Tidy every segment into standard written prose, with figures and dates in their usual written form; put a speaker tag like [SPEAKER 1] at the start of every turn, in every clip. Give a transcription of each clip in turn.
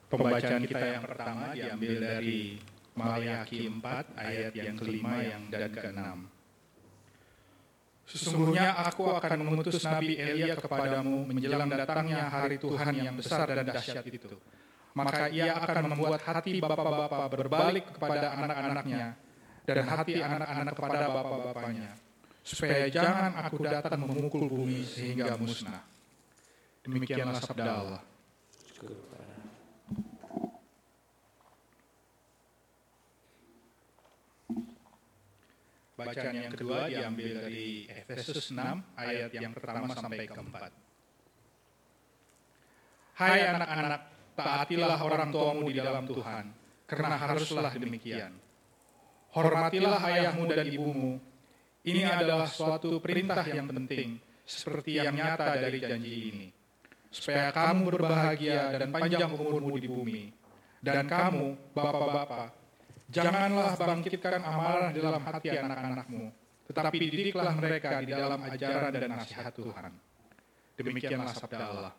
[SPEAKER 1] Pembacaan kita yang pertama diambil dari Maleakhi 4 ayat yang kelima dan keenam. Sesungguhnya aku akan mengutus Nabi Elia kepadamu menjelang datangnya hari Tuhan yang besar dan dahsyat itu. Maka ia akan membuat hati bapa-bapa berbalik kepada anak-anaknya dan hati anak-anak kepada bapa-bapanya, supaya jangan aku datang memukul bumi sehingga musnah. Demikianlah sabda Allah. Bacaan yang kedua diambil dari Efesus 6 ayat yang pertama sampai keempat. Hai anak-anak, taatilah orang tuamu di dalam Tuhan, karena haruslah demikian. Hormatilah ayahmu dan ibumu. Ini adalah suatu perintah yang penting, seperti yang nyata dari janji ini, supaya kamu berbahagia dan panjang umurmu di bumi. Dan kamu, bapak-bapak, janganlah bangkitkan amarah dalam hati anak-anakmu, tetapi didiklah mereka di dalam ajaran dan nasihat Tuhan. Demikianlah sabda Allah.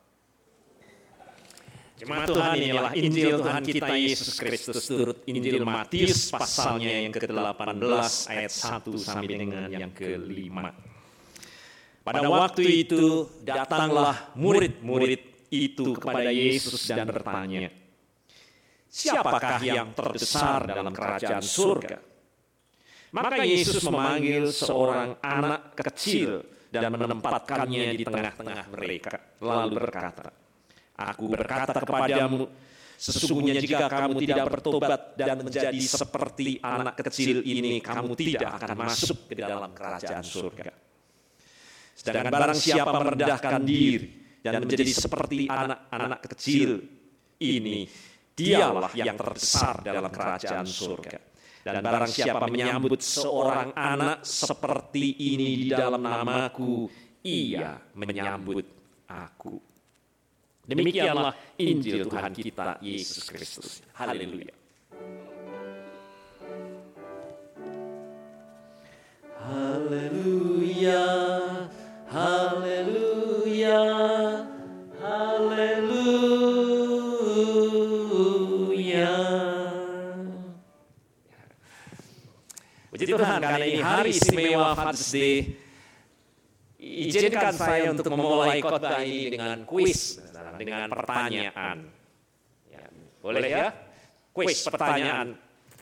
[SPEAKER 2] Jemaat Tuhan, inilah Injil Tuhan kita Yesus Kristus turut Injil Matius pasalnya yang ke-18 ayat 1 sampai dengan yang ke-5. Pada waktu itu datanglah murid-murid itu kepada Yesus dan bertanya, siapakah yang terbesar dalam kerajaan surga? Maka Yesus memanggil seorang anak kecil dan menempatkannya di tengah-tengah mereka, lalu berkata, Aku berkata kepadamu, sesungguhnya jika kamu tidak bertobat dan menjadi seperti anak kecil ini, kamu tidak akan masuk ke dalam kerajaan surga. Sedangkan barang siapa merendahkan diri dan menjadi seperti anak-anak kecil ini, dialah yang terbesar dalam kerajaan surga. Dan barang siapa menyambut seorang anak seperti ini di dalam namaku, ia menyambut aku. Demikianlah Injil Tuhan kita Yesus Kristus. Haleluya. Haleluya. Haleluya. Haleluya. Puji Tuhan, karena ini hari istimewa Father's Day, izinkan saya untuk memulai khotbah ini dengan kuis, dengan pertanyaan. Ya, boleh ya? Kuis pertanyaan.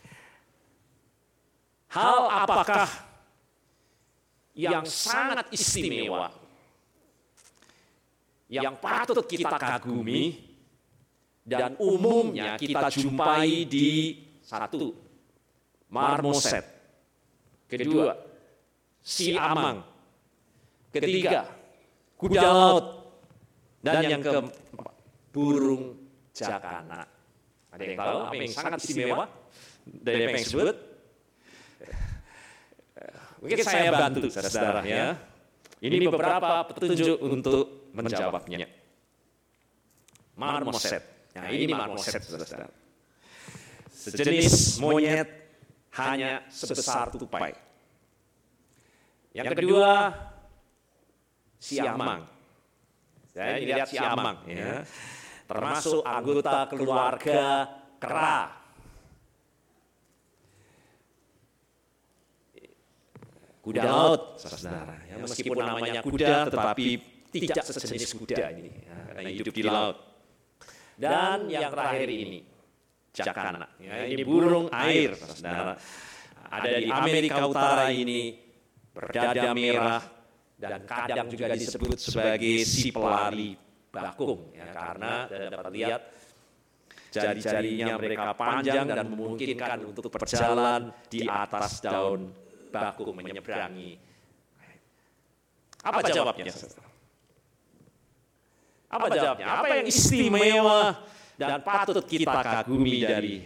[SPEAKER 2] Hal apakah yang sangat istimewa, yang patut kita kagumi, dan umumnya kita jumpai di satu, marmoset, kedua, siamang, ketiga, kuda laut, dan yang keempat, burung jakana. Ada yang tahu apa yang sangat istimewa dari apa yang disebut? Mungkin saya bantu saudara ya. Ini beberapa petunjuk untuk menjawabnya. Marmoset. Nah, ini marmoset saudara. Sejenis monyet hanya sebesar tupai. Yang kedua, siamang. Saya lihat siamang, ya. Termasuk anggota keluarga kera. Kuda laut, saudara. Ya, meskipun namanya kuda, tetapi tidak sejenis kuda ini, ya, karena hidup di laut. Dan yang terakhir ini, jakana. Ya, ini burung air, saudara. Ada di Amerika Utara ini, berdada merah, dan kadang juga disebut sebagai si pelari bakung, ya, karena dapat lihat jari-jarinya mereka panjang dan memungkinkan untuk berjalan di atas daun bakung menyeberangi. Apa jawabnya? Apa jawabnya? Apa yang istimewa dan patut kita kagumi dari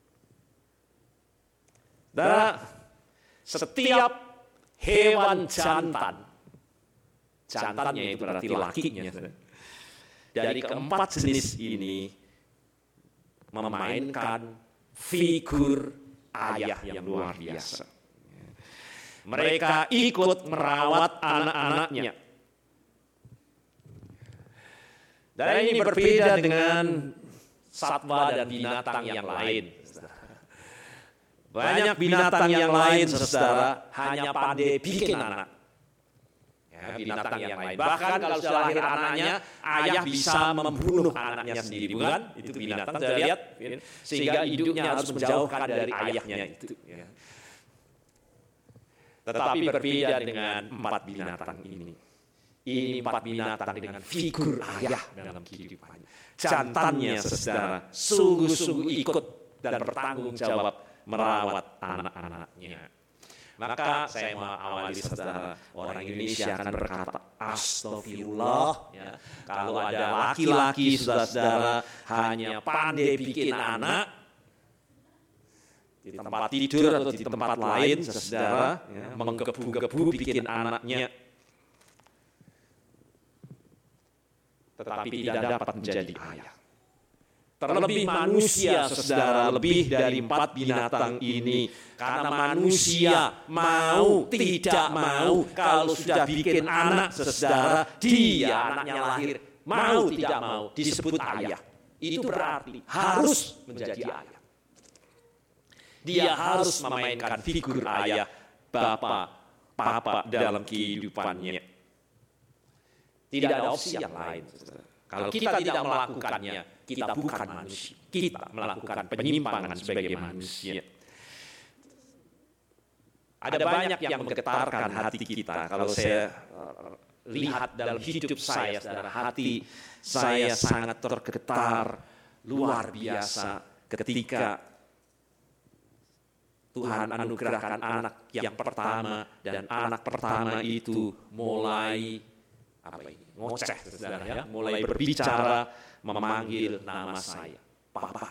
[SPEAKER 2] setiap hewan jantan? Jantannya itu berarti lakinya. Dari keempat jenis ini memainkan figur ayah yang luar biasa. Mereka ikut merawat anak-anaknya. Dan ini berbeda dengan satwa dan binatang yang lain. Banyak binatang yang lain, saudara, hanya pandai bikin anak. Ya, binatang yang lain. Bahkan kalau sudah lahir anaknya, ayah bisa membunuh anaknya sendiri, bukan? Itu binatang, saya lihat. Sehingga hidupnya harus menjauhkan dari ayahnya itu. Ya. Tetapi berbeda dengan 4 binatang ini. Ini 4 binatang dengan figur ayah dalam kehidupannya. Jantannya, saudara, sungguh-sungguh ikut dan bertanggung jawab merawat anak-anaknya. Maka saya mau awali, saudara, orang Indonesia akan berkata, astagfirullah, ya. Kalau ada laki-laki, saudara, hanya pandai bikin anak, di tempat tidur atau di tempat lain, saudara, ya, menggebu-gebu bikin anaknya, tetapi tidak dapat menjadi ayah. Terlebih manusia, saudara, lebih dari 4 binatang ini. Karena manusia mau tidak mau, kalau sudah bikin anak, saudara, dia anaknya lahir, mau tidak mau disebut ayah. Itu berarti harus menjadi ayah. Dia harus memainkan figur ayah, bapak dalam kehidupannya. Tidak ada opsi yang lain, saudara. Kalau kita tidak melakukannya, kita bukan manusia. Kita melakukan penyimpangan sebagai manusia. Ada banyak yang menggetarkan hati kita. Kalau saya lihat dalam hidup saya, saudara, hati saya sangat tergetar luar biasa ketika Tuhan anugerahkan anak yang pertama, dan anak pertama itu mulai ngoceh, saudara, ya, mulai berbicara, memanggil nama saya, Papa.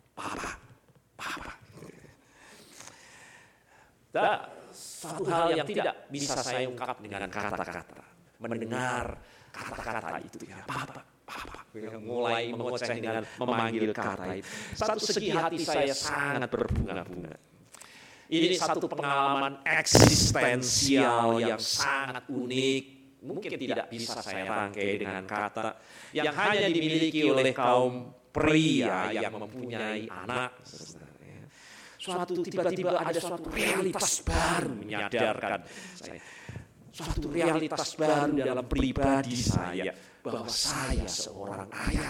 [SPEAKER 2] Dan satu hal yang tidak bisa saya ungkap dengan kata-kata, mendengar kata-kata itu, ya, Papa. Mulai mengoceh dengan memanggil kata itu. Satu segi hati saya sangat berbunga-bunga. Ini satu pengalaman eksistensial yang sangat unik. Mungkin tidak bisa saya rangkai dengan kata, yang hanya dimiliki oleh kaum pria yang mempunyai anak. Tiba-tiba ada suatu realitas baru menyadarkan saya. Suatu realitas baru dalam pribadi saya, bahwa saya seorang ayah.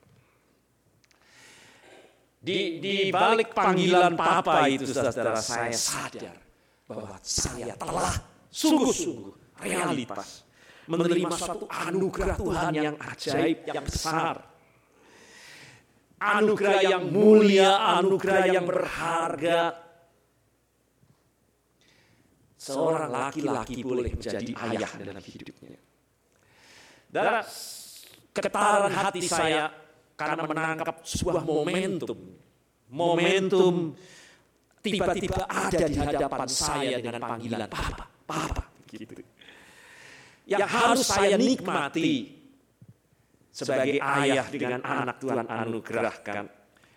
[SPEAKER 2] Di balik panggilan Papa itu, saudara, saya sadar bahwa saya telah sungguh-sungguh realitas menerima suatu anugerah Tuhan yang ajaib, yang besar. Anugerah yang mulia, anugerah yang berharga. Seorang laki-laki boleh menjadi ayah dalam hidupnya. Dan getaran hati saya karena menangkap sebuah momentum tiba-tiba ada di hadapan saya dengan panggilan Papa, gitu. Yang harus saya nikmati sebagai ayah dengan anak Tuhan anugerahkan,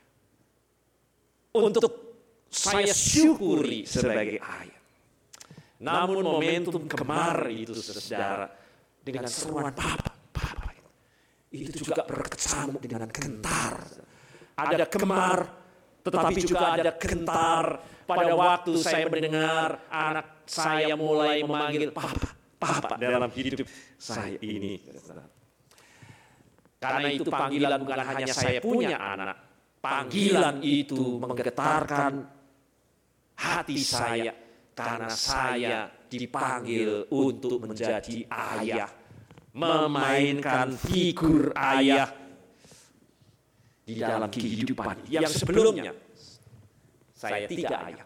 [SPEAKER 2] untuk saya syukuri sebagai ayah. Namun momentum gemar itu, saudara, dengan seruan Papa, itu juga berkecamuk dengan gentar. Ada gemar, tetapi juga ada gentar pada waktu saya mendengar anak saya mulai memanggil Papa dalam hidup saya ini. Karena itu panggilan bukan hanya saya punya anak, panggilan itu menggetarkan hati saya, karena saya dipanggil untuk menjadi ayah, memainkan figur ayah di dalam kehidupan yang sebelumnya saya tidak ayah.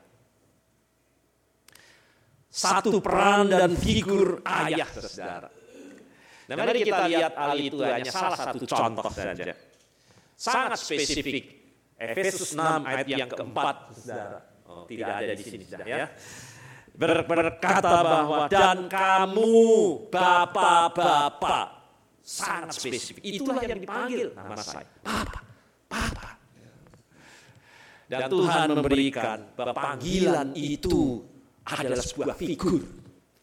[SPEAKER 2] Satu peran dan figur ayah, saudara. Nah, mari kita lihat hal itu hanya salah satu contoh saja. Sangat spesifik. Efesus 6 ayat yang keempat, saudara. Tidak ada di sini, saudara, ya. Berkata bahwa dan kamu bapak-bapak. Sangat spesifik. Itulah yang dipanggil nama saya. Papa. Dan Tuhan memberikan bahwa panggilan itu adalah sebuah figur.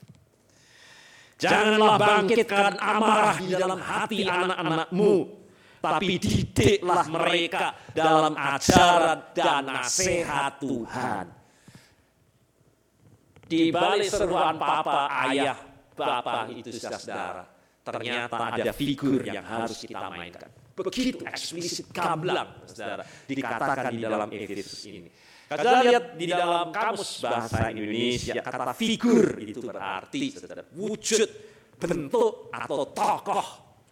[SPEAKER 2] Janganlah bangkitkan amarah di dalam hati anak-anakmu, tapi didiklah mereka dalam ajaran dan nasihat Tuhan. Di balik seruan Papa, Ayah, Bapa itu saudara, ternyata ada figur yang harus kita mainkan. Begitu eksplisit gamblang, saudara, dikatakan di dalam Efesus ini. Kita lihat di dalam kamus bahasa Indonesia, kata figur itu berarti, saudara, wujud, bentuk, atau tokoh.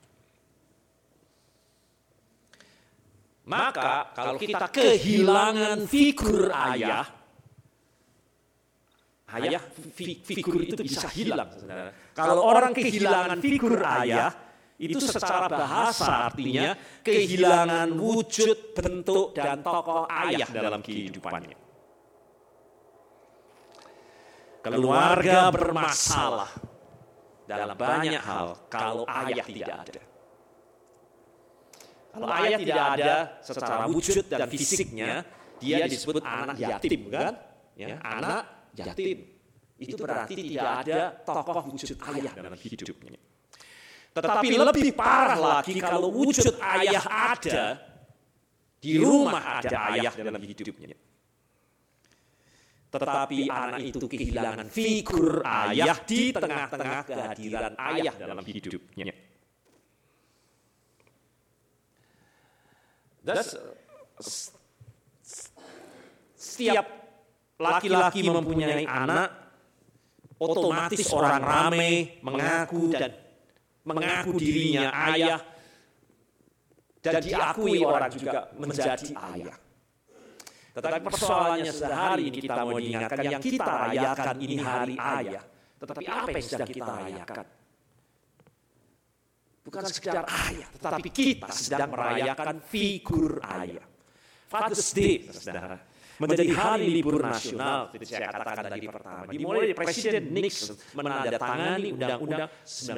[SPEAKER 2] Maka kalau kita kehilangan figur ayah, figur itu bisa hilang, saudara. Kalau orang kehilangan figur ayah, itu secara bahasa artinya kehilangan wujud, bentuk, dan tokoh ayah dalam kehidupannya. Keluarga bermasalah dalam banyak hal kalau ayah tidak ada. Kalau ayah tidak ada secara wujud dan fisiknya, dia disebut anak yatim, kan? Ya, anak yatim. Itu berarti tidak ada tokoh wujud ayah dalam hidupnya. Tetapi lebih parah lagi kalau wujud ayah ada, di rumah ada ayah dalam hidupnya. Tetapi anak itu kehilangan figur ayah di tengah-tengah kehadiran ayah dalam hidupnya. Dan setiap laki-laki mempunyai anak, otomatis orang ramai mengaku dirinya ayah, dan diakui orang juga menjadi ayah. Tetapi persoalannya sehari ini kita mau diingatkan, yang kita rayakan ini hari ayah. Tetapi apa yang sedang kita rayakan? Bukan sekedar ayah, tetapi kita sedang merayakan figur ayah. Father's Day, saudara, menjadi hari libur nasional, seperti saya katakan tadi pertama. Dimulai dari Presiden Nixon menandatangani Undang-Undang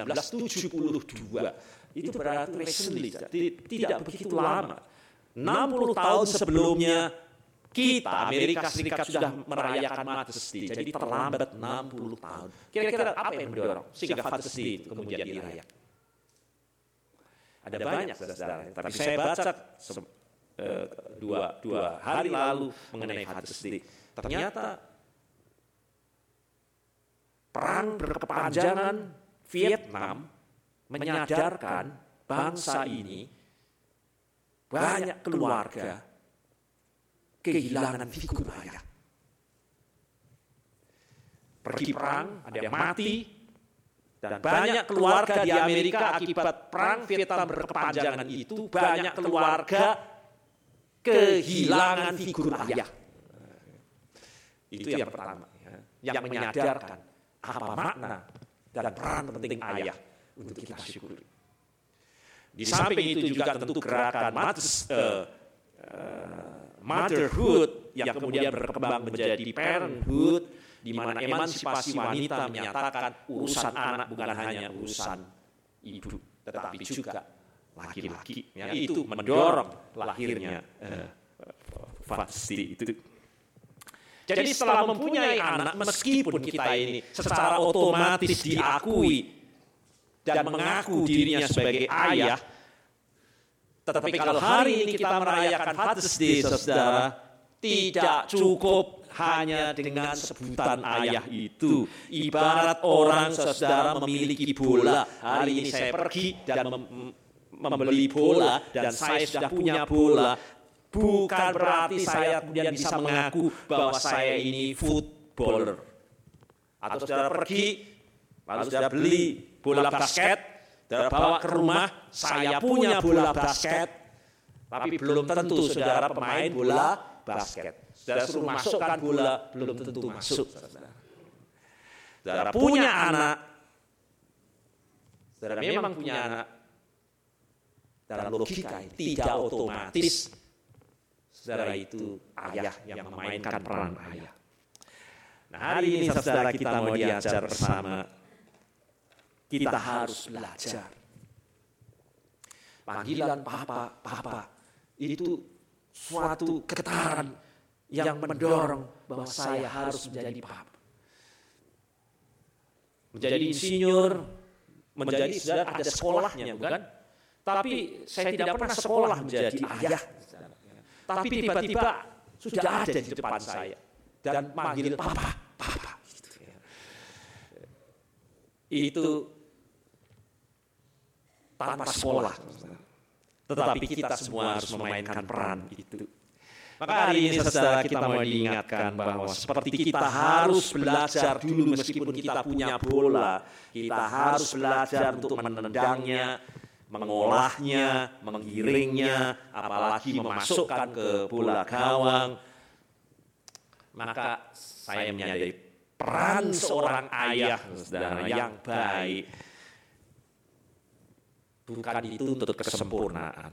[SPEAKER 2] 1972. Itu berarti recently, tidak begitu lama. 60 tahun sebelumnya, kita, Amerika Serikat, sudah merayakan Mother's Day. Jadi terlambat 60 tahun. Kira-kira apa yang mendorong sehingga Father's Day itu kemudian dirayakan? Ada banyak, saudara. Tapi saya baca dua hari lalu mengenai Father's Day. Ternyata perang berkepanjangan Vietnam menyadarkan bangsa ini, banyak keluarga kehilangan figur ayah. Pergi perang, ada yang mati, dan banyak keluarga di Amerika akibat perang Vietnam berkepanjangan itu, banyak keluarga kehilangan figur ayah. Itu yang pertama, yang menyadarkan apa makna dan peran penting ayah untuk kita syukuri. Di samping itu juga tentu gerakan motherhood yang kemudian berkembang menjadi parenthood, di mana emansipasi wanita menyatakan urusan anak bukan hanya urusan ibu, tetapi juga laki-laki. Ya, itu mendorong lahirnya Father's Day itu. Jadi setelah mempunyai anak, meskipun kita ini secara otomatis diakui dan mengaku dirinya sebagai ayah, tetapi kalau hari ini kita merayakan Father's Day, saudara, tidak cukup hanya dengan sebutan ayah itu. Ibarat orang, saudara, memiliki bola. Hari ini saya pergi dan membeli bola dan saya sudah punya bola. Bukan berarti saya kemudian bisa mengaku bahwa saya ini footballer. Atau saudara pergi, lalu saudara beli bola basket, saudara bawa ke rumah, saya punya bola basket, tapi belum tentu saudara pemain bola basket. Saudara suruh masukkan bola, belum tentu masuk. Saudara punya anak, saudara memang punya anak, dalam logika tidak otomatis saudara itu ayah yang memainkan peran ayah. Nah, hari ini saudara kita mau diajar bersama, kita harus belajar. Panggilan papa itu suatu getaran yang mendorong bahwa saya harus menjadi papa. Menjadi insinyur, menjadi saudara ada sekolahnya, bukan? tapi saya tidak pernah sekolah menjadi ayah. Tapi tiba-tiba sudah ada di depan saya dan manggil papa, papa. Itu tanpa sekolah. Tetapi kita semua harus memainkan peran itu. Maka hari ini saudara kita mau diingatkan bahwa seperti kita harus belajar dulu meskipun kita punya bola, kita harus belajar untuk menendangnya, mengolahnya, menggiringnya, apalagi memasukkan ke bola gawang. Maka saya menyadari peran seorang ayah, saudara, yang baik bukan dituntut kesempurnaan.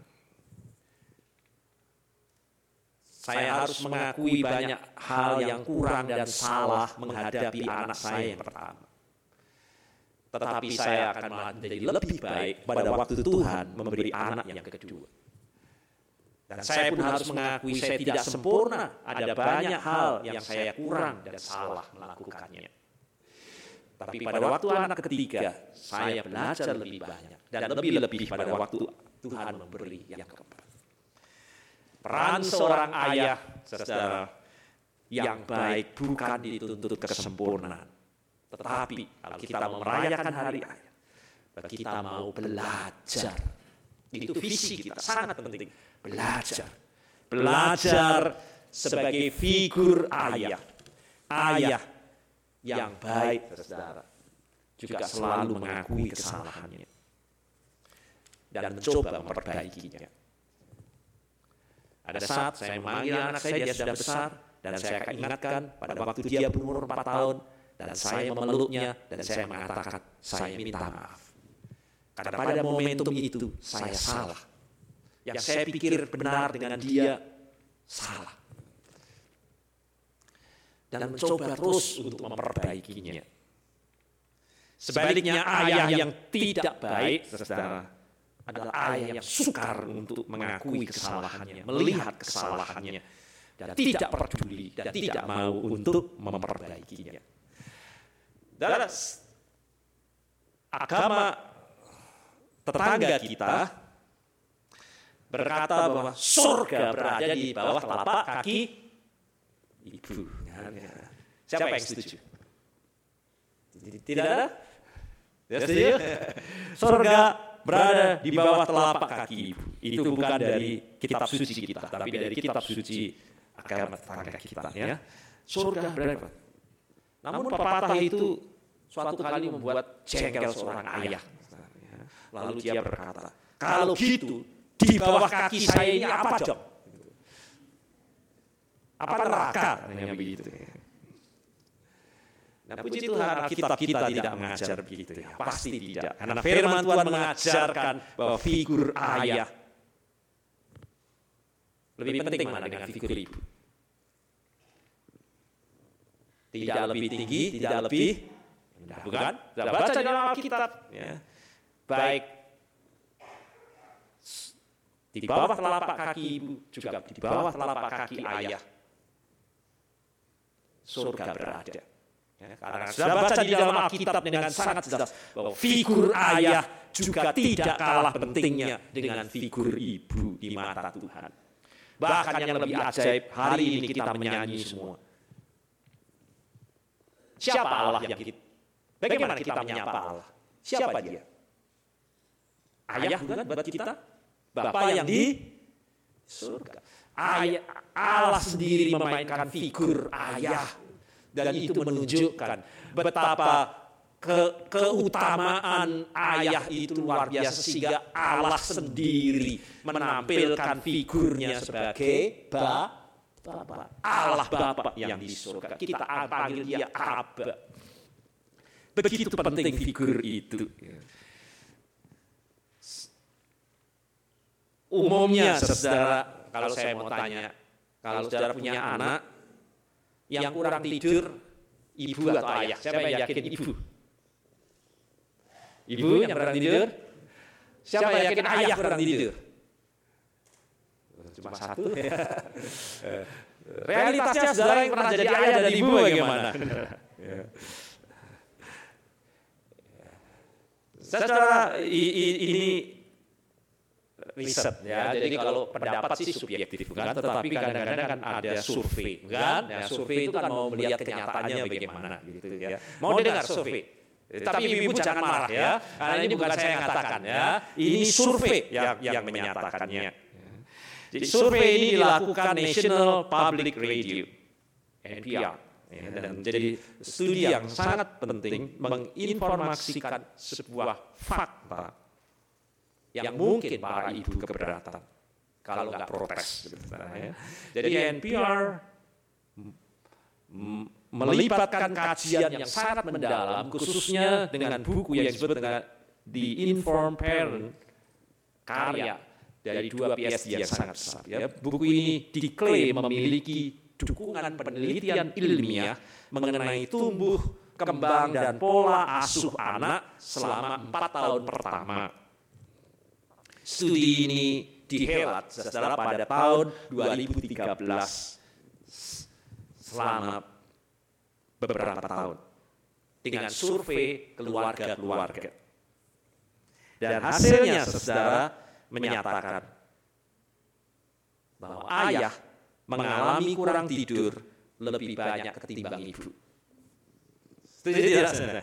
[SPEAKER 2] Saya harus mengakui banyak hal yang kurang dan salah menghadapi anak saya yang pertama. Tetapi saya akan menjadi lebih baik pada waktu Tuhan memberi anak yang kedua. Dan saya pun harus mengakui saya tidak sempurna. Ada banyak hal yang saya kurang dan salah melakukannya. Tapi pada waktu anak ketiga, saya belajar lebih banyak. Dan lebih-lebih pada waktu Tuhan memberi yang keempat. Peran seorang ayah, saudara, yang baik bukan dituntut kesempurnaan. Tetapi kalau kita mau merayakan hari ayah, kita mau belajar. Itu visi kita, sangat penting. Belajar. Belajar sebagai figur ayah. Ayah yang baik, saudara, juga selalu mengakui kesalahannya dan mencoba memperbaikinya. Ada saat saya memanggil anak saya, dia sudah besar, dan saya akan ingatkan pada waktu dia berumur 4 tahun, dan saya memeluknya, dan saya mengatakan, saya minta maaf. Karena pada momentum itu, saya salah. Yang saya pikir benar dengan dia, salah. Dan mencoba terus untuk memperbaikinya. Sebaliknya ayah yang tidak baik, saudara, adalah ayah yang sukar untuk mengakui kesalahannya, melihat kesalahannya, dan tidak peduli dan tidak mau untuk memperbaikinya. Dalam agama tetangga kita berkata bahwa surga berada di bawah telapak kaki ibu. Siapa yang setuju? Tidak ada? Ya, setuju? Surga berada di bawah telapak kaki ibu. Itu bukan dari kitab suci kita, tapi dari kitab suci agama tetangga kita. Ya. Surga berada. Namun pepatah itu suatu kali membuat jengkel seorang ayah. Lalu dia berkata, kalau gitu di bawah kaki saya ini apa dong? Apa neraka? Yang begitu. Nah, puji Tuhan, Alkitab kita tidak mengajar begitu ya. Pasti tidak. Karena firman Tuhan mengajarkan bahwa figur ayah lebih penting mana dengan figur ibu. Tidak lebih tinggi, tidak lebih rendah. Bukan? Kita baca di dalam Alkitab. Ya. Baik di bawah telapak kaki ibu, juga di bawah telapak kaki ayah, surga berada. Ya, karena sudah baca di dalam Alkitab dengan sangat jelas bahwa figur ayah juga tidak kalah pentingnya dengan figur ibu di mata Tuhan. Bahkan yang lebih ajaib, hari ini kita menyanyi semua. Siapa Allah yang kita? Bagaimana kita menyapa Allah? Siapa dia? Ayah bukan buat kita? Bapa yang di surga. Allah sendiri memainkan figur ayah. Dan itu menunjukkan betapa keutamaan ayah itu luar biasa, sehingga Allah sendiri menampilkan figurnya sebagai Bapa. Allah Bapa yang di surga. Kita panggil dia Abba. Begitu penting figur itu. Umumnya, saudara, kalau saya mau tanya, kalau saudara punya anak yang kurang tidur, ibu atau ayah? Siapa yang yakin ibu? Ibu yang kurang tidur? Siapa yang yakin ayah kurang tidur? Cuma satu. Realitasnya saudara yang pernah jadi ayah dan ibu bagaimana? Saudara, ini riset ya. Jadi kalau pendapat sih subjektif kan, tetapi kadang-kadang kan ada survei kan. Ya, survei itu kan mau melihat kenyataannya bagaimana gitu ya. Mau dengar survei. Tapi ibu jangan marah ya. Karena ini bukan saya yang katakan ya. Ini survei yang menyatakannya. Jadi survei ini dilakukan National Public Radio, NPR. Ya, dan jadi studi yang sangat penting menginformasikan sebuah fakta yang mungkin para ibu keberatan kalau nggak protes. Ya. Jadi NPR melibatkan kajian yang sangat mendalam, khususnya dengan buku yang disebut dengan The Informed Parent, karya dari 2 PhD yang sangat besar. Ya. Buku ini diklaim memiliki dukungan penelitian ilmiah mengenai tumbuh, kembang, dan pola asuh anak selama 4 tahun pertama. Studi ini dihelat setelah pada tahun 2013 selama beberapa tahun dengan survei keluarga-keluarga. Dan hasilnya saudara menyatakan bahwa ayah mengalami kurang tidur lebih banyak ketimbang ibu. Setuju tidak, saudara?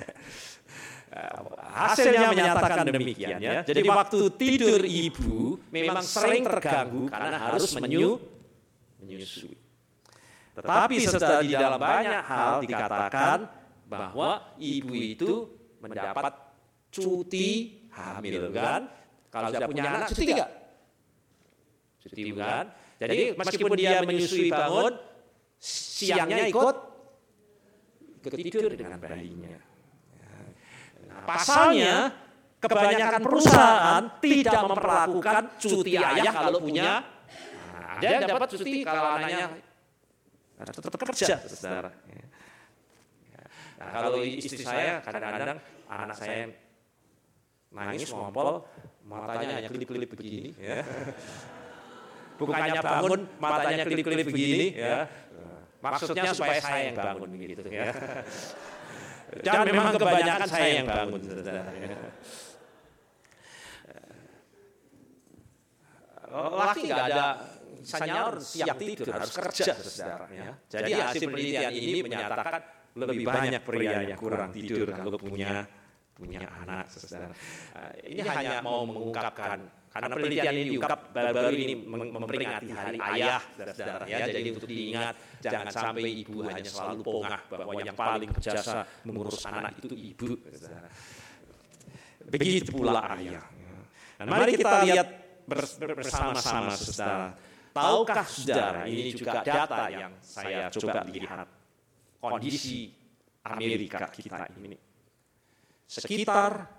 [SPEAKER 2] Hasilnya menyatakan demikian ya. Jadi waktu tidur ibu memang sering terganggu karena harus menyusui. Tetapi saudara, di dalam banyak hal dikatakan bahwa ibu itu mendapat cuti hamil kan? Kalau sudah punya anak cuti enggak? Cuti kan? Jadi meskipun dia menyusui bangun, siangnya ikut tidur dengan bayinya. Nah, pasalnya kebanyakan perusahaan tidak memperlakukan cuti ayah kalau punya. Ada yang dapat cuti kalau anaknya tetap kerja, saudara. Nah, kalau istri saya kadang-kadang anak saya nangis ngompol, matanya hanya kelip-kelip begini. Ya. Bukannya bangun, matanya kelip-kelip begini, ya. Maksudnya supaya saya yang bangun begitu, ya. Dan memang kebanyakan saya yang bangun, saudara. Laki nggak ada senyaur siang tidur, harus kerja, saudara. Ya. Jadi hasil penelitian ini menyatakan lebih banyak pria yang kurang tidur kalau punya anak, saudara. Ini hanya mau mengungkapkan. Karena penelitian ini diungkap baru-baru ini memperingati Hari Ayah, saudara. Ya, jadi untuk diingat, jangan sampai ibu hanya selalu pongah bahwa yang paling berjasa mengurus anak itu ibu, saudara. Begitu pula ayah. Dan mari kita lihat bersama-sama, saudara. Tahukah saudara, ini juga data yang saya coba lihat kondisi Amerika kita ini. Sekitar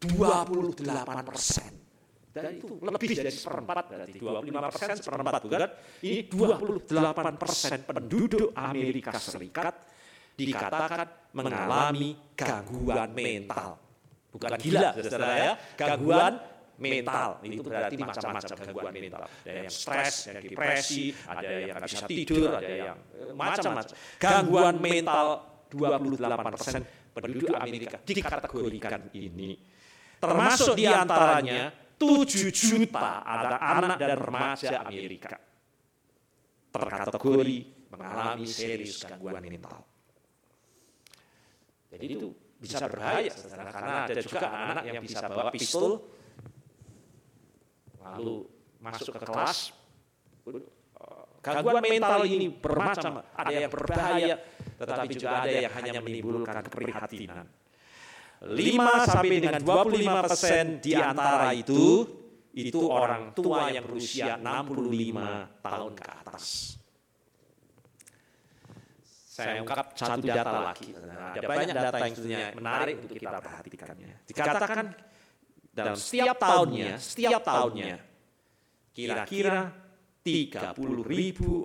[SPEAKER 2] 28%. Dan itu lebih dari seperempat, berarti 25% seperempat, bukan? Ini 28% penduduk Amerika Serikat dikatakan mengalami gangguan mental. Bukan gila, saudara ya. Gangguan mental, itu berarti macam-macam gangguan mental. Ada yang stres, yang depresi, ada yang nggak bisa tidur, ada yang macam-macam. Gangguan mental 28% penduduk Amerika dikategorikan ini. Termasuk diantaranya 7 juta ada anak dan remaja Amerika terkategori mengalami serius gangguan mental. Jadi itu bisa berbahaya, saudara, karena ada juga anak-anak yang bisa bawa pistol lalu masuk ke kelas. Gangguan mental ini bermacam, ada yang berbahaya, tetapi juga ada yang hanya menimbulkan keprihatinan. 5 sampai dengan 25% di antara itu orang tua yang berusia 65 tahun ke atas. Saya ungkap satu data lagi. Ada banyak data yang sebenarnya menarik untuk kita perhatikannya. Dikatakan dalam setiap tahunnya kira-kira 30.000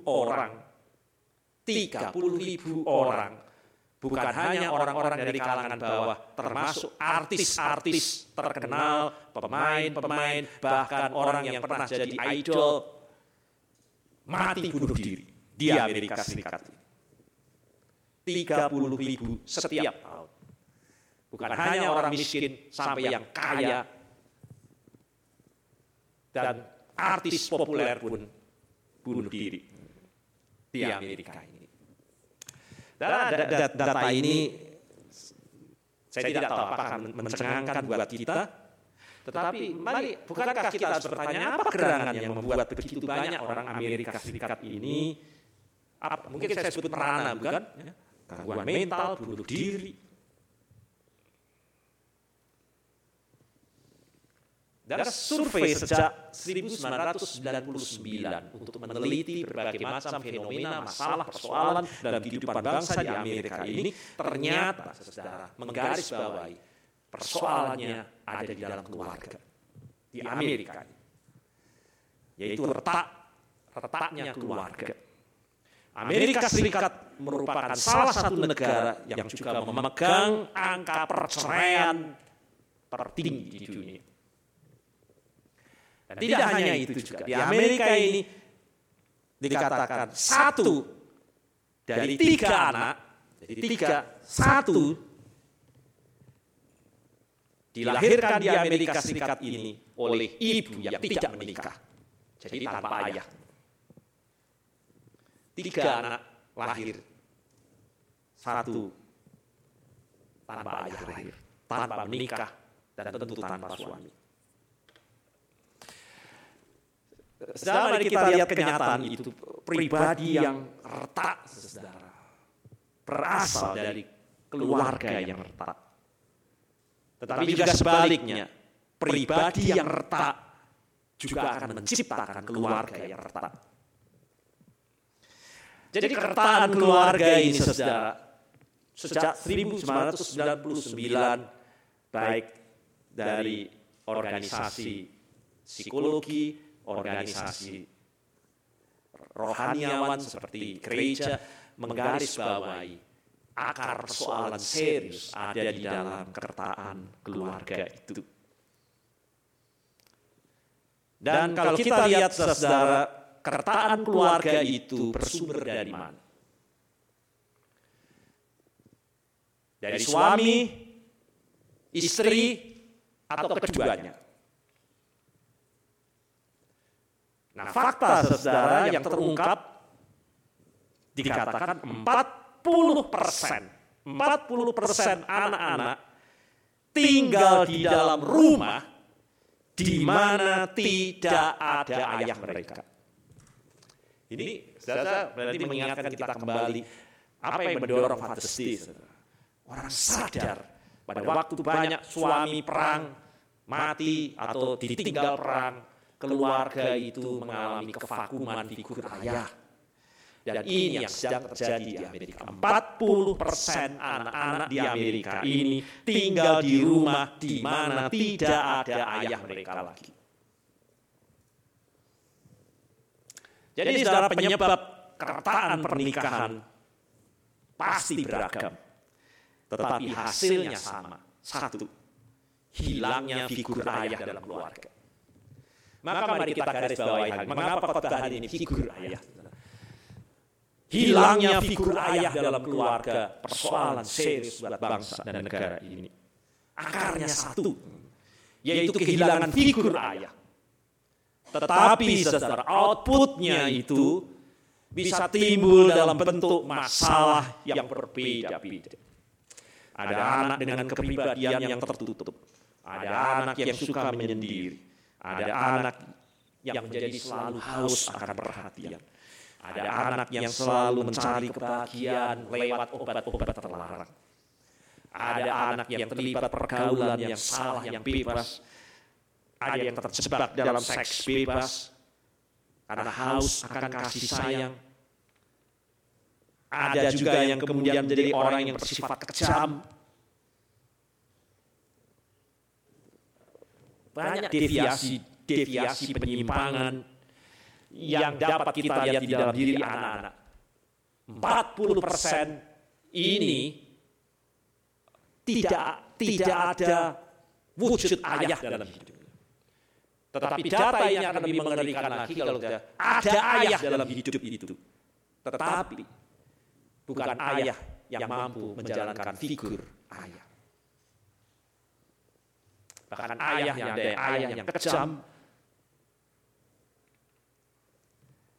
[SPEAKER 2] orang, bukan hanya orang-orang dari kalangan bawah, termasuk artis-artis terkenal, pemain-pemain, bahkan orang yang pernah jadi idol, mati bunuh diri di Amerika Serikat. 30.000 setiap tahun. Bukan hanya orang miskin, sampai yang kaya dan artis populer pun bunuh diri di Amerika ini. Dan data ini saya tidak tahu apakah mencengangkan buat kita, tetapi mari, bukankah kita harus bertanya apa gerangan yang membuat begitu banyak orang Amerika Serikat ini, mungkin saya sebut merana, bukan? Gangguan mental, bunuh diri. Dari survei sejak 1999 untuk meneliti berbagai macam fenomena, masalah, persoalan dalam kehidupan bangsa di Amerika ini, ternyata saudara menggarisbawahi persoalannya ada di dalam keluarga di Amerika ini, yaitu retaknya keluarga. Amerika Serikat merupakan salah satu negara yang juga memegang angka perceraian tertinggi di dunia. Dan tidak hanya itu juga, di Amerika ini dikatakan 1 dari 3 anak, jadi 1 dilahirkan di Amerika Serikat ini oleh ibu yang tidak menikah, jadi tanpa ayah. 3 anak lahir, 1 tanpa ayah lahir, tanpa menikah, dan tentu tanpa suami. Saudara, mari kita lihat kenyataan itu. Pribadi yang retak, saudara, berasal dari keluarga yang retak. Tetapi juga sebaliknya, pribadi yang retak juga akan menciptakan keluarga yang retak. Jadi keretakan keluarga ini, saudara, sejak 1999, baik dari organisasi psikologi, organisasi rohaniawan seperti gereja, menggarisbawahi akar persoalan serius ada di dalam keretakan keluarga itu. Dan kalau kita lihat, saudara, keretakan keluarga itu bersumber dari mana? Dari suami, istri, atau keduanya? Nah, fakta, saudara, yang terungkap dikatakan 40% anak-anak tinggal di dalam rumah di mana tidak ada ayah mereka. Ini, saudara, berarti mengingatkan kita kembali apa yang mendorong Father's Day. Orang sadar pada waktu banyak suami perang, mati atau ditinggal perang, keluarga itu mengalami kevakuman figur ayah. Dan ini yang sedang terjadi di Amerika. 40% anak-anak di Amerika ini tinggal di rumah di mana tidak ada ayah mereka lagi. Jadi, saudara, penyebab keretakan pernikahan pasti beragam. Tetapi hasilnya sama. 1, hilangnya figur ayah dalam keluarga. Maka mari kita garis bawahi, mengapa khotbah ini figur ayah? Hilangnya figur ayah dalam keluarga, persoalan serius buat bangsa dan negara ini. Akarnya 1, yaitu kehilangan figur ayah. Tetapi, saudara, outputnya itu bisa timbul dalam bentuk masalah yang berbeda-beda. Ada anak dengan kepribadian yang tertutup, ada anak yang suka menyendiri, ada anak yang menjadi selalu haus akan perhatian. Ada anak yang selalu mencari kebahagiaan lewat obat-obat terlarang. Ada anak yang terlibat pergaulan yang salah, yang bebas. Ada yang terjebak dalam seks bebas karena haus akan kasih sayang. Ada juga yang kemudian menjadi orang yang bersifat kejam. Banyak deviasi penyimpangan yang dapat kita lihat di dalam diri anak-anak. 40% ini tidak ada wujud ayah dalam hidup. Tetapi data yang akan lebih mengerikan lagi kalau ada ayah dalam hidup itu. Tetapi bukan ayah yang mampu menjalankan figur ayah. Bahkan ayah yang kejam,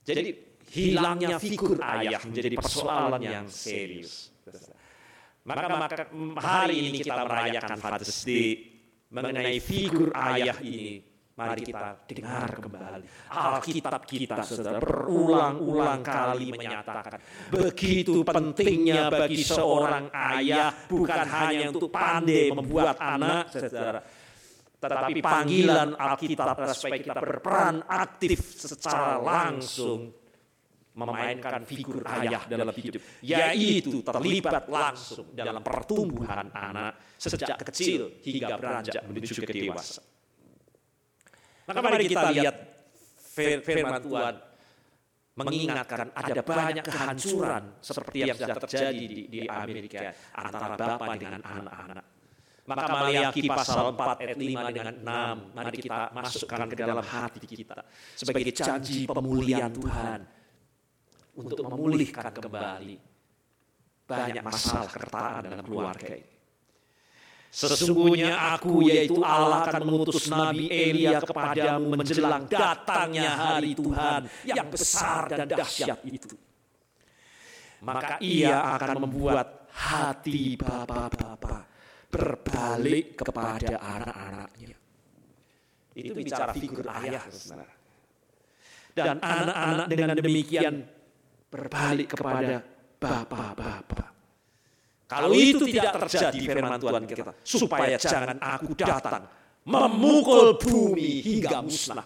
[SPEAKER 2] Jadi hilangnya figur ayah menjadi persoalan yang serius. Maka hari ini kita merayakan Father's Day mengenai figur ayah ini. Mari kita dengar kembali. Alkitab kita, saudara, berulang-ulang kali menyatakan begitu pentingnya bagi seorang ayah bukan hanya untuk pandai membuat anak, saudara, tetapi panggilan Alkitab supaya kita berperan aktif secara langsung memainkan figur ayah dalam hidup, yaitu terlibat langsung dalam pertumbuhan anak sejak kecil hingga beranjak menuju ke dewasa. Maka mari kita lihat firman Tuhan mengingatkan ada banyak kehancuran seperti yang sudah terjadi di Amerika antara bapa dengan anak-anak. Maka Maliaki pasal 4 ayat 5 dengan 6, mari kita masukkan ke dalam hati kita sebagai janji pemulihan Tuhan untuk memulihkan kembali banyak masalah kertaan dalam keluarga ini. Sesungguhnya aku, yaitu Allah, akan mengutus Nabi Elia kepadamu menjelang datangnya hari Tuhan yang besar dan dahsyat itu. Maka ia akan membuat hati bapa-bapa berbalik kepada anak-anaknya. Itu bicara figur ayah, saudara. Dan anak-anak dengan demikian berbalik kepada bapa-bapa. Kalau itu tidak terjadi, firman Tuhan kita, supaya jangan aku datang memukul bumi hingga musnah.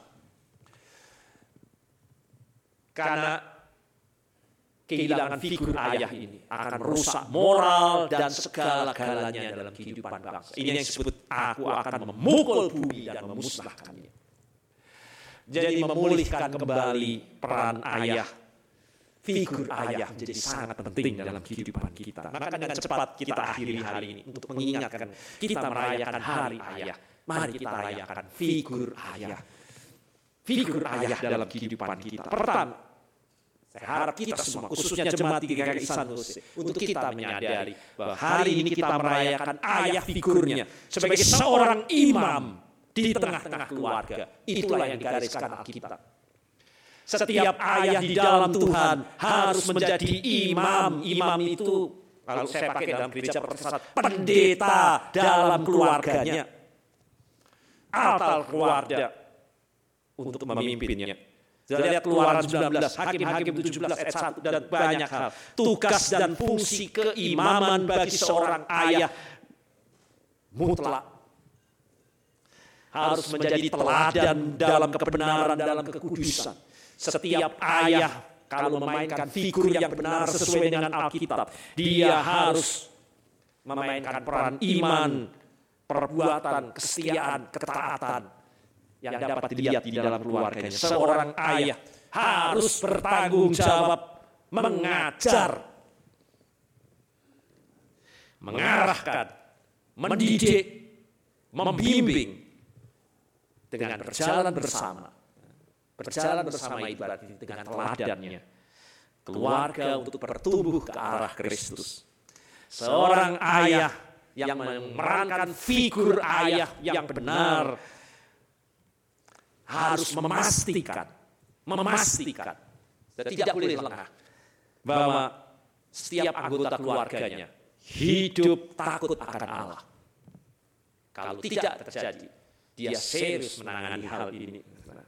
[SPEAKER 2] Karena kehilangan figur ayah ini akan merusak moral dan segala-galanya dalam kehidupan bangsa. Ini yang disebut aku akan memukul bumi dan memusnahkannya. Jadi memulihkan kembali peran ayah, figur ayah menjadi sangat penting dalam kehidupan kita. Maka dengan cepat kita akhiri hari ini untuk mengingatkan kita merayakan hari ayah. Mari kita rayakan figur ayah. Figur ayah dalam kehidupan kita. Pertama, saya harap kita semua, khususnya jemaat di GKI San Jose, untuk kita menyadari bahwa hari ini kita merayakan ayah figurnya sebagai seorang imam di tengah-tengah keluarga. Itulah yang digariskan Alkitab. Setiap ayah di dalam Tuhan harus menjadi imam. Imam itu, kalau saya pakai dalam gereja Protestan, pendeta dalam keluarganya. Atau keluarga untuk memimpinnya. Saya lihat Keluaran 19, Hakim-Hakim 17 ayat 1, dan banyak hal. Tugas dan fungsi keimaman bagi seorang ayah mutlak. Harus menjadi teladan dalam kebenaran, dalam kekudusan. Setiap ayah kalau memainkan figur yang benar sesuai dengan Alkitab, dia harus memainkan peran iman, perbuatan, kesetiaan, ketaatan yang dapat dilihat di dalam keluarganya. Seorang ayah harus bertanggung jawab mengajar, mengarahkan, mendidik, membimbing dengan berjalan bersama. Berjalan bersama itu berarti dengan teladannya. Keluarga untuk bertumbuh ke arah Kristus. Seorang ayah yang memerankan figur ayah yang benar harus memastikan dan tidak boleh lengah bahwa setiap anggota keluarganya hidup takut akan Allah. Kalau tidak terjadi, dia serius menangani hal ini.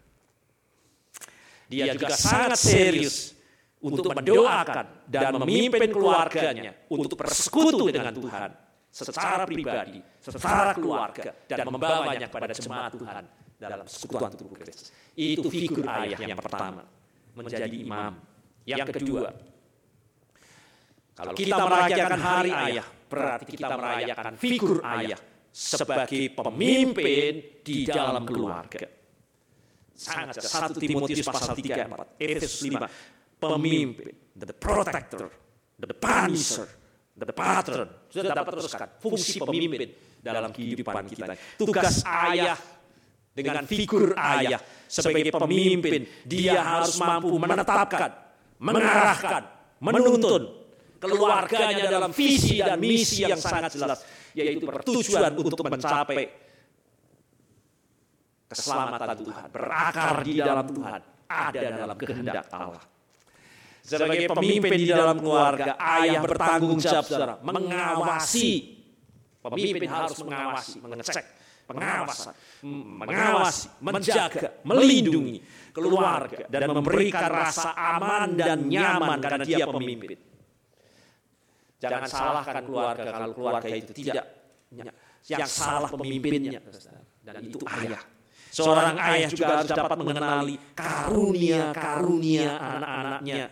[SPEAKER 2] Dia juga sangat serius untuk mendoakan dan memimpin keluarganya untuk bersekutu dengan Tuhan secara pribadi, secara keluarga, dan membawanya kepada jemaat Tuhan dalam persekutuan tubuh Kristus. Itu figur ayah yang pertama, menjadi imam. Yang kedua, kalau kita merayakan hari ayah, berarti kita merayakan figur ayah sebagai pemimpin di dalam keluarga. Sangat 1 Timotius pasal 3 ayat 4, Efesus 5, pemimpin, the protector, the punisher, the patron. Sudah dapat teruskan fungsi pemimpin dalam kehidupan kita. Tugas ayah dengan figur ayah sebagai pemimpin, dia harus mampu menetapkan, mengarahkan, menuntun keluarganya dalam visi dan misi yang sangat jelas, yaitu bertujuan untuk mencapai keselamatan Tuhan, berakar di dalam Tuhan, ada dalam kehendak Allah. Sebagai pemimpin di dalam keluarga, ayah bertanggung jawab, saudara, mengawasi. Pemimpin harus mengawasi, mengecek, mengawasi, menjaga, melindungi keluarga dan memberikan rasa aman dan nyaman karena dia pemimpin. Jangan salahkan keluarga kalau keluarga itu tidak. Yang salah pemimpinnya, dan itu ayah. Seorang ayah juga harus dapat mengenali karunia-karunia anak-anaknya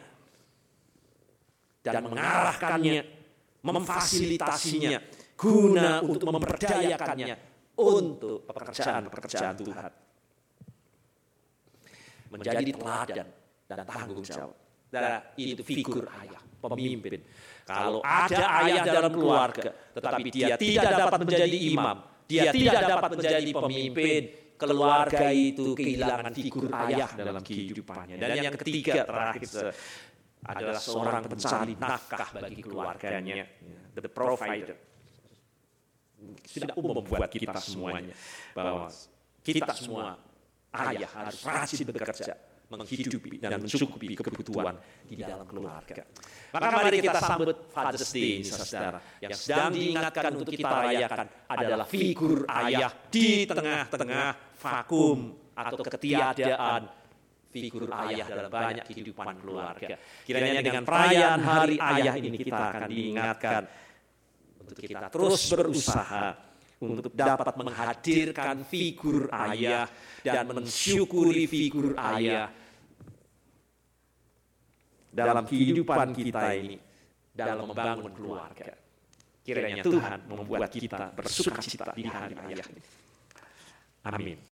[SPEAKER 2] dan mengarahkannya, memfasilitasinya guna untuk memberdayakannya untuk pekerjaan-pekerjaan Tuhan. Menjadi teladan dan tanggung jawab. Itu figur ayah, pemimpin. Kalau ada ayah dalam keluarga, tetapi dia tidak dapat menjadi imam, dia tidak dapat menjadi pemimpin, keluarga itu kehilangan figur ayah dalam kehidupannya. Dan yang ketiga, terakhir, adalah seorang pencari nafkah bagi keluarganya, the provider. Sudah umum buat kita semuanya, bahwa kita semua ayah harus rajin bekerja, menghidupi dan mencukupi kebutuhan di dalam keluarga. Maka mari kita sambut Father's Day, saudara. Yang sedang diingatkan untuk kita rayakan adalah figur ayah di tengah-tengah vakum atau ketiadaan figur ayah dalam banyak kehidupan keluarga. Kiranya dengan perayaan Hari Ayah ini kita akan diingatkan untuk kita terus berusaha untuk dapat menghadirkan figur ayah dan mensyukuri figur ayah dalam kehidupan kita ini, dalam membangun keluarga. Kiranya Tuhan membuat kita bersukacita di hari ayah ini. Amin.